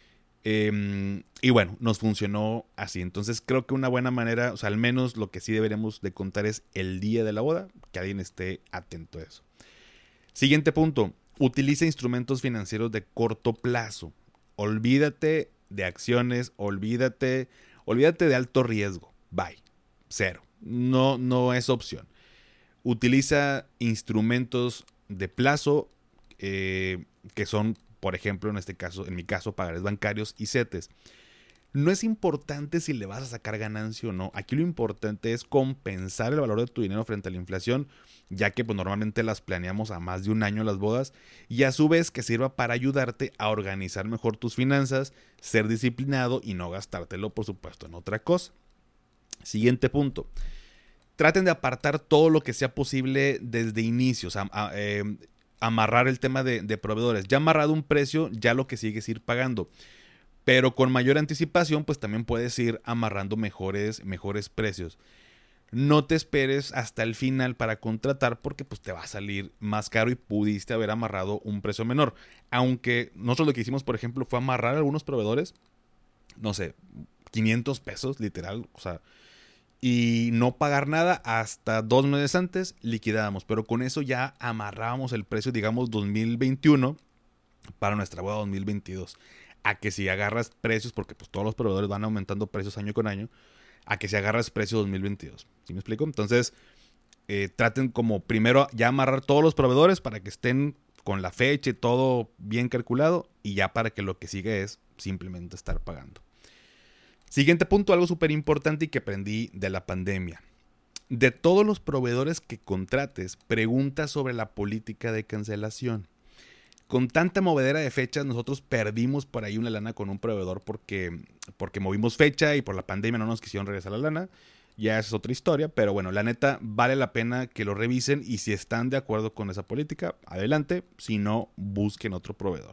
Y bueno, nos funcionó así. Entonces creo que una buena manera, o sea, al menos lo que sí deberíamos de contar es el día de la boda, que alguien esté atento a eso. Siguiente punto, utiliza instrumentos financieros de corto plazo. Olvídate de acciones, olvídate de alto riesgo. Bye. Cero. No es opción. Utiliza instrumentos de plazo que son, por ejemplo, en mi caso, pagares bancarios y CETES. No es importante si le vas a sacar ganancia o no. Aquí lo importante es compensar el valor de tu dinero frente a la inflación, ya que pues, normalmente las planeamos a más de un año las bodas, y a su vez que sirva para ayudarte a organizar mejor tus finanzas, ser disciplinado y no gastártelo, por supuesto, en otra cosa. Siguiente punto. Traten de apartar todo lo que sea posible desde inicio, o sea, amarrar el tema de proveedores. Ya amarrado un precio, ya lo que sigue es ir pagando. Pero con mayor anticipación, pues también puedes ir amarrando mejores precios. no te esperes hasta el final para contratar porque pues te va a salir más caro y pudiste haber amarrado un precio menor. Aunque nosotros lo que hicimos, por ejemplo, fue amarrar a algunos proveedores, no sé, 500 pesos literal, o sea, y no pagar nada hasta 2 meses antes liquidábamos. Pero con eso ya amarrábamos el precio, digamos, 2021 para nuestra boda 2022. A que si agarras precios, porque pues todos los proveedores van aumentando precios año con año, a que si agarras precio 2022. ¿Sí me explico? Entonces, traten como primero ya amarrar todos los proveedores para que estén con la fecha y todo bien calculado, y ya para que lo que sigue es simplemente estar pagando. Siguiente punto, algo súper importante y que aprendí de la pandemia. De todos los proveedores que contrates, pregunta sobre la política de cancelación. Con tanta movedera de fechas, nosotros perdimos por ahí una lana con un proveedor porque movimos fecha y por la pandemia no nos quisieron regresar la lana. Ya esa es otra historia, pero bueno, la neta vale la pena que lo revisen y si están de acuerdo con esa política, adelante. Si no, busquen otro proveedor.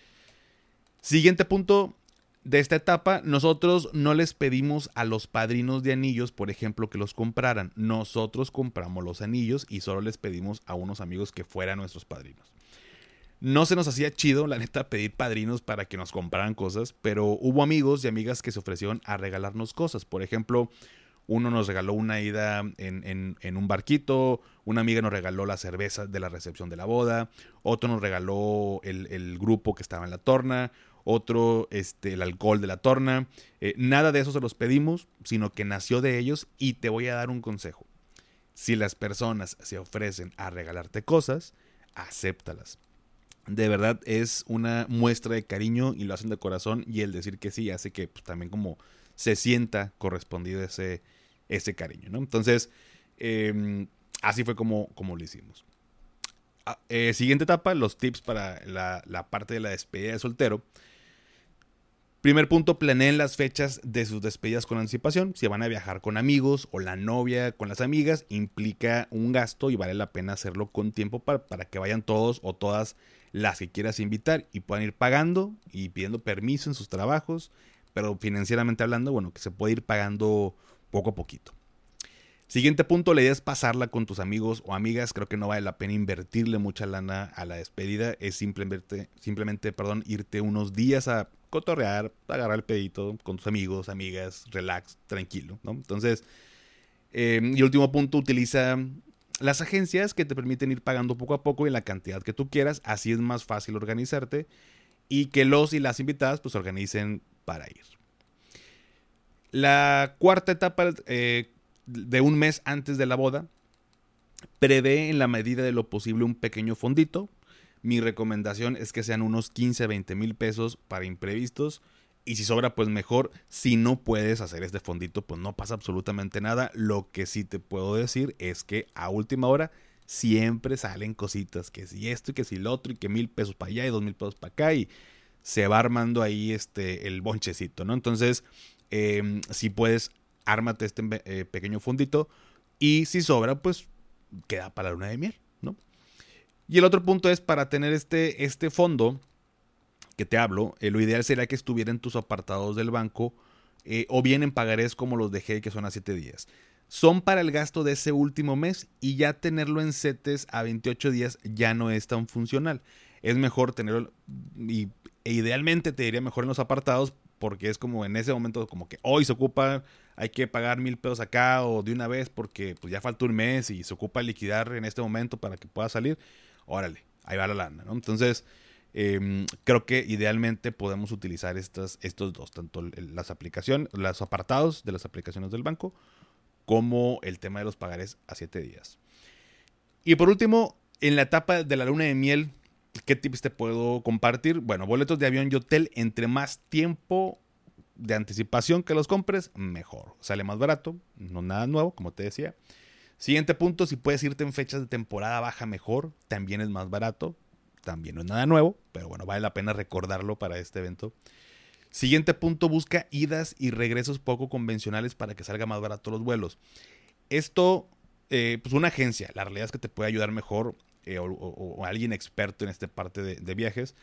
Siguiente punto de esta etapa, nosotros no les pedimos a los padrinos de anillos, por ejemplo, que los compraran. Nosotros compramos los anillos y solo les pedimos a unos amigos que fueran nuestros padrinos. No se nos hacía chido, la neta, pedir padrinos para que nos compraran cosas, pero hubo amigos y amigas que se ofrecieron a regalarnos cosas. Por ejemplo, uno nos regaló una ida en un barquito, una amiga nos regaló la cerveza de la recepción de la boda, otro nos regaló el grupo que estaba en la torna, otro el alcohol de la torna. Nada de eso se los pedimos, sino que nació de ellos y te voy a dar un consejo. Si las personas se ofrecen a regalarte cosas, acéptalas. De verdad es una muestra de cariño y lo hacen de corazón, y el decir que sí hace que pues, también como se sienta correspondido ese cariño, ¿no? Entonces, así fue como lo hicimos. Siguiente etapa, los tips para la parte de la despedida de soltero. Primer punto, planeen las fechas de sus despedidas con anticipación. Si van a viajar con amigos o la novia con las amigas, implica un gasto y vale la pena hacerlo con tiempo para que vayan todos o todas las que quieras invitar y puedan ir pagando y pidiendo permiso en sus trabajos, pero financieramente hablando, bueno, que se puede ir pagando poco a poquito. Siguiente punto, la idea es pasarla con tus amigos o amigas. Creo que no vale la pena invertirle mucha lana a la despedida. Es simplemente irte unos días a cotorrear, agarrar el pedito con tus amigos, amigas, relax, tranquilo, ¿no? Entonces, y último punto, utiliza las agencias que te permiten ir pagando poco a poco en la cantidad que tú quieras. Así es más fácil organizarte y que los y las invitadas pues organicen para ir. La cuarta etapa, de un mes antes de la boda, prevé en la medida de lo posible un pequeño fondito. Mi recomendación es que sean unos 15 a 20 mil pesos para imprevistos, y si sobra pues mejor. Si no puedes hacer este fondito pues no pasa absolutamente nada. Lo que sí te puedo decir es que a última hora siempre salen cositas, que si esto y que si lo otro, y que 1,000 pesos para allá y 2,000 pesos para acá, y se va armando ahí el bonchecito, ¿no? Entonces, si puedes, ármate este pequeño fondito, y si sobra, pues queda para la luna de miel, ¿no? Y el otro punto es, para tener este fondo que te hablo, lo ideal sería que estuviera en tus apartados del banco, o bien en pagarés como los dejé, que son a 7 días. Son para el gasto de ese último mes, y ya tenerlo en CETES a 28 días ya no es tan funcional. Es mejor tenerlo, e idealmente te diría mejor en los apartados, porque es como en ese momento como que hoy se ocupa, hay que pagar 1,000 pesos acá o de una vez porque pues ya falta un mes y se ocupa liquidar en este momento para que pueda salir. Órale, ahí va la lana, ¿no? Entonces, creo que idealmente podemos utilizar estos dos, tanto las aplicaciones, los apartados de las aplicaciones del banco, como el tema de los pagares a 7 días. Y por último, en la etapa de la luna de miel, ¿qué tips te puedo compartir? Bueno, boletos de avión y hotel, entre más tiempo de anticipación que los compres, mejor. Sale más barato, no nada nuevo, como te decía. Siguiente punto, si puedes irte en fechas de temporada baja, mejor. También es más barato, también no es nada nuevo, pero bueno, vale la pena recordarlo para este evento. Siguiente punto, busca idas y regresos poco convencionales para que salga más barato los vuelos. Esto, pues una agencia, la realidad es que te puede ayudar mejor, o alguien experto en esta parte de viajes,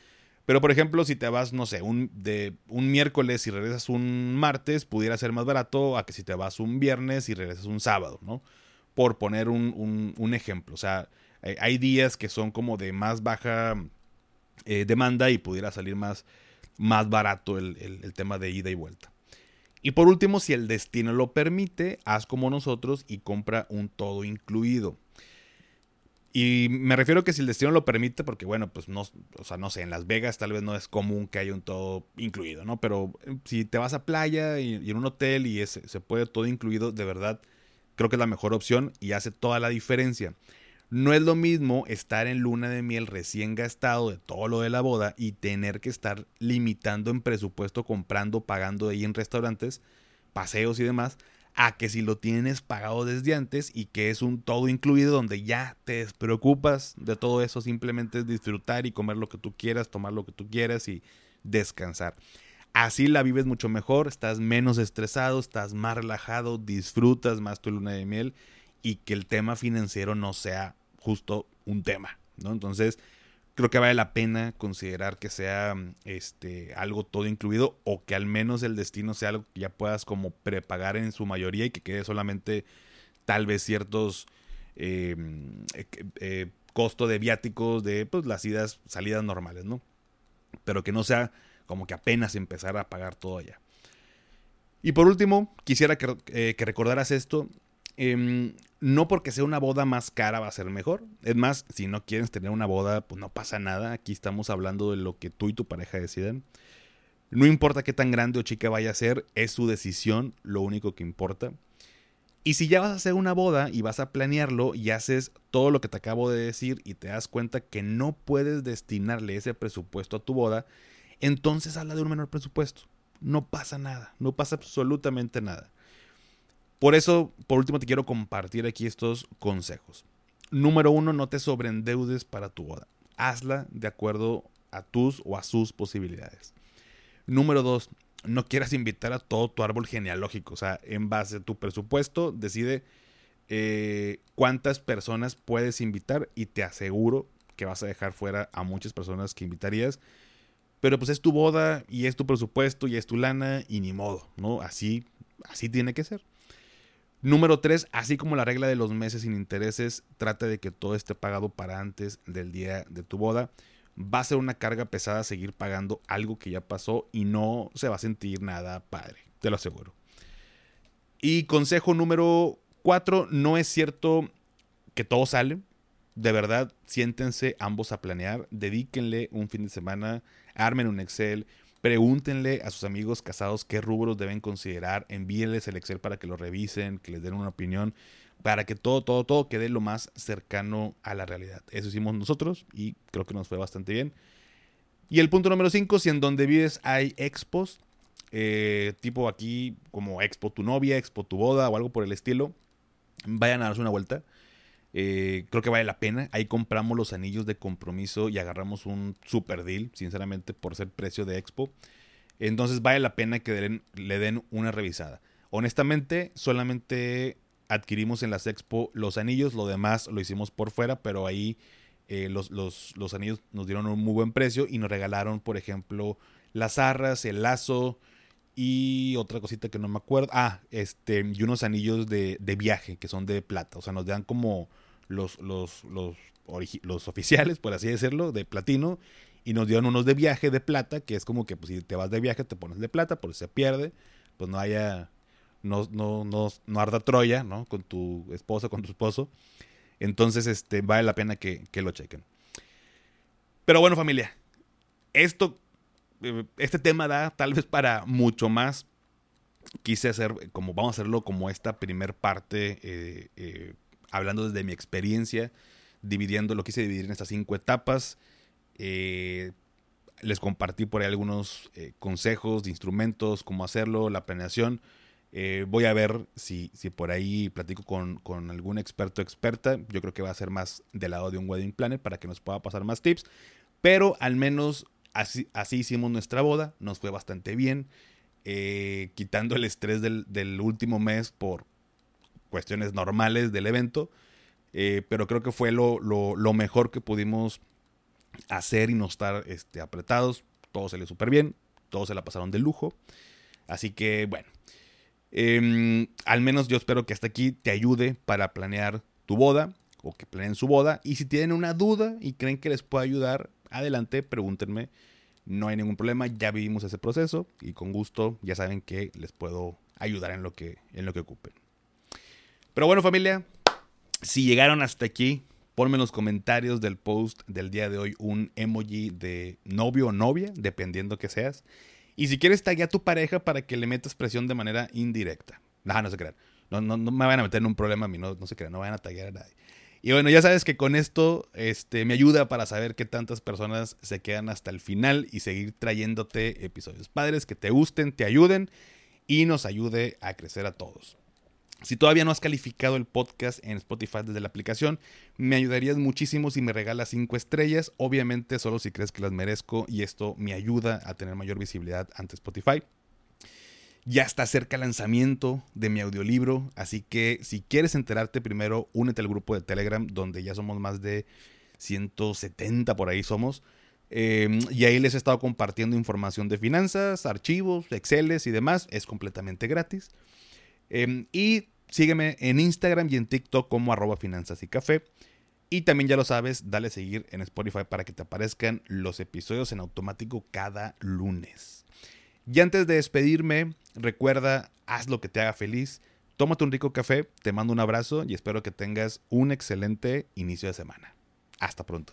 Pero, por ejemplo, si te vas, no sé, de un miércoles y regresas un martes, pudiera ser más barato a que si te vas un viernes y regresas un sábado, ¿no? Por poner un ejemplo. O sea, hay días que son como de más baja demanda y pudiera salir más barato el tema de ida y vuelta. Y por último, si el destino lo permite, haz como nosotros y compra un todo incluido. Y me refiero que si el destino lo permite, porque bueno, pues no, o sea, no sé, en Las Vegas tal vez no es común que haya un todo incluido, ¿no? Pero si te vas a playa y en un hotel y se puede todo incluido, de verdad, creo que es la mejor opción y hace toda la diferencia. No es lo mismo estar en luna de miel recién gastado de todo lo de la boda y tener que estar limitando en presupuesto, comprando, pagando ahí en restaurantes, paseos y demás, a que si lo tienes pagado desde antes y que es un todo incluido donde ya te despreocupas de todo eso, simplemente es disfrutar y comer lo que tú quieras, tomar lo que tú quieras y descansar. Así la vives mucho mejor, estás menos estresado, estás más relajado, disfrutas más tu luna de miel y que el tema financiero no sea justo un tema, ¿no? Entonces, creo que vale la pena considerar que sea algo todo incluido o que al menos el destino sea algo que ya puedas como prepagar en su mayoría y que quede solamente tal vez ciertos costo de viáticos de pues, las salidas normales, ¿no? Pero que no sea como que apenas empezar a pagar todo allá. Y por último, quisiera que recordaras esto. No porque sea una boda más cara va a ser mejor. Es más, si no quieres tener una boda, pues no pasa nada. Aquí estamos hablando de lo que tú y tu pareja decidan. No importa qué tan grande o chica vaya a ser, es su decisión lo único que importa. Y si ya vas a hacer una boda y vas a planearlo y haces todo lo que te acabo de decir y te das cuenta que no puedes destinarle ese presupuesto a tu boda, entonces habla de un menor presupuesto. No pasa nada, no pasa absolutamente nada. Por eso, por último, te quiero compartir aquí estos consejos. Número 1, no te sobreendeudes para tu boda. Hazla de acuerdo a tus o a sus posibilidades. Número 2, no quieras invitar a todo tu árbol genealógico. O sea, en base a tu presupuesto, decide cuántas personas puedes invitar y te aseguro que vas a dejar fuera a muchas personas que invitarías. Pero pues es tu boda y es tu presupuesto y es tu lana y ni modo, ¿no? Así tiene que ser. Número 3, así como la regla de los meses sin intereses, trata de que todo esté pagado para antes del día de tu boda. Va a ser una carga pesada seguir pagando algo que ya pasó y no se va a sentir nada padre, te lo aseguro. Y consejo número 4, no es cierto que todo sale. De verdad, siéntense ambos a planear, dedíquenle un fin de semana, armen un Excel, pregúntenle a sus amigos casados qué rubros deben considerar, envíenles el Excel para que lo revisen, que les den una opinión, para que todo quede lo más cercano a la realidad. Eso hicimos nosotros y creo que nos fue bastante bien. Y el punto número 5, si en donde vives hay expos, tipo aquí como Expo tu novia, Expo tu boda o algo por el estilo, vayan a darse una vuelta. Creo que vale la pena. Ahí compramos los anillos de compromiso y agarramos un super deal, sinceramente, por ser precio de Expo. Entonces vale la pena que le den una revisada. Honestamente, solamente adquirimos en las Expo los anillos, lo demás lo hicimos por fuera, pero ahí los anillos nos dieron un muy buen precio y nos regalaron, por ejemplo, las arras, el lazo y otra cosita que no me acuerdo. Y unos anillos de viaje que son de plata. O sea, nos dan como los oficiales, por así decirlo, de platino. Y nos dieron unos de viaje de plata, que es como que pues, si te vas de viaje te pones de plata, por si se pierde, pues no haya, no arda Troya, ¿no? Con tu esposa, con tu esposo. Entonces, vale la pena que lo chequen. Pero bueno, familia, este tema da tal vez para mucho más. Quise vamos a hacerlo como esta primer parte, hablando desde mi experiencia, lo quise dividir en estas 5 etapas. Les compartí por ahí algunos consejos de instrumentos, cómo hacerlo, la planeación. Voy a ver si por ahí platico con algún experto o experta. Yo creo que va a ser más del lado de un wedding planner para que nos pueda pasar más tips. Pero al menos así hicimos nuestra boda. Nos fue bastante bien. Quitando el estrés del último mes por cuestiones normales del evento. Pero creo que fue lo mejor que pudimos hacer y no estar apretados. Todo salió súper bien, todos se la pasaron de lujo. Así que bueno, al menos yo espero que hasta aquí te ayude para planear tu boda o que planeen su boda. Y si tienen una duda y creen que les pueda ayudar, adelante, pregúntenme. No hay ningún problema, ya vivimos ese proceso y con gusto ya saben que les puedo ayudar en lo que ocupen. Pero bueno, familia, si llegaron hasta aquí, ponme en los comentarios del post del día de hoy un emoji de novio o novia, dependiendo que seas. Y si quieres, taguea a tu pareja para que le metas presión de manera indirecta. No se crean. No me van a meter en un problema a mí, no se crean, no vayan a taguear a nadie. Y bueno, ya sabes que con esto me ayuda para saber qué tantas personas se quedan hasta el final y seguir trayéndote episodios padres que te gusten, te ayuden y nos ayude a crecer a todos. Si todavía no has calificado el podcast en Spotify desde la aplicación, me ayudarías muchísimo si me regalas 5 estrellas. Obviamente solo si crees que las merezco y esto me ayuda a tener mayor visibilidad ante Spotify. Ya está cerca el lanzamiento de mi audiolibro, así que si quieres enterarte primero, únete al grupo de Telegram donde ya somos más de 170 por ahí somos. Y ahí les he estado compartiendo información de finanzas, archivos, Exceles y demás. Es completamente gratis. Y sígueme en Instagram y en TikTok como @finanzasycafé. Y también ya lo sabes, dale seguir en Spotify para que te aparezcan los episodios en automático cada lunes. Y antes de despedirme, recuerda, haz lo que te haga feliz. Tómate un rico café, te mando un abrazo y espero que tengas un excelente inicio de semana. Hasta pronto.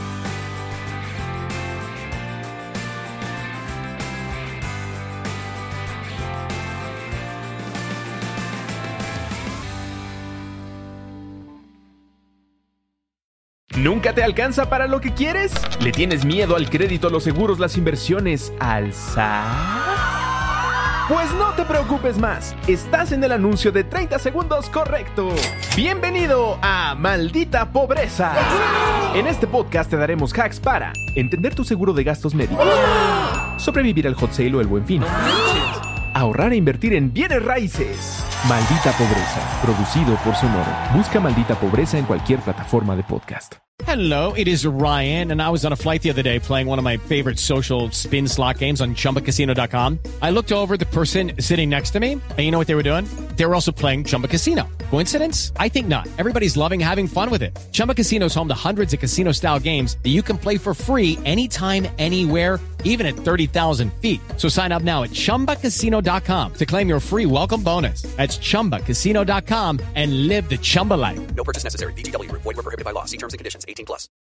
¿Nunca te alcanza para lo que quieres? ¿Le tienes miedo al crédito, los seguros, las inversiones, al SAT? Pues no te preocupes más. Estás en el anuncio de 30 segundos correcto. Bienvenido a Maldita Pobreza. En este podcast te daremos hacks para entender tu seguro de gastos médicos, sobrevivir al hot sale o el Buen Fin, ahorrar e invertir en bienes raíces. Maldita Pobreza, producido por Sonoro. Busca Maldita Pobreza en cualquier plataforma de podcast. Hello, it is Ryan, and I was on a flight the other day playing one of my favorite social spin slot games on ChumbaCasino.com. I looked over at the person sitting next to me, and you know what they were doing? They were also playing Chumba Casino. Coincidence? I think not. Everybody's loving having fun with it. Chumba Casino is home to hundreds of casino-style games that you can play for free anytime, anywhere, even at 30,000 feet. So sign up now at ChumbaCasino.com to claim your free welcome bonus. That's ChumbaCasino.com and live the Chumba life. No purchase necessary. VGW. Void where prohibited by law. See terms and conditions. 18+.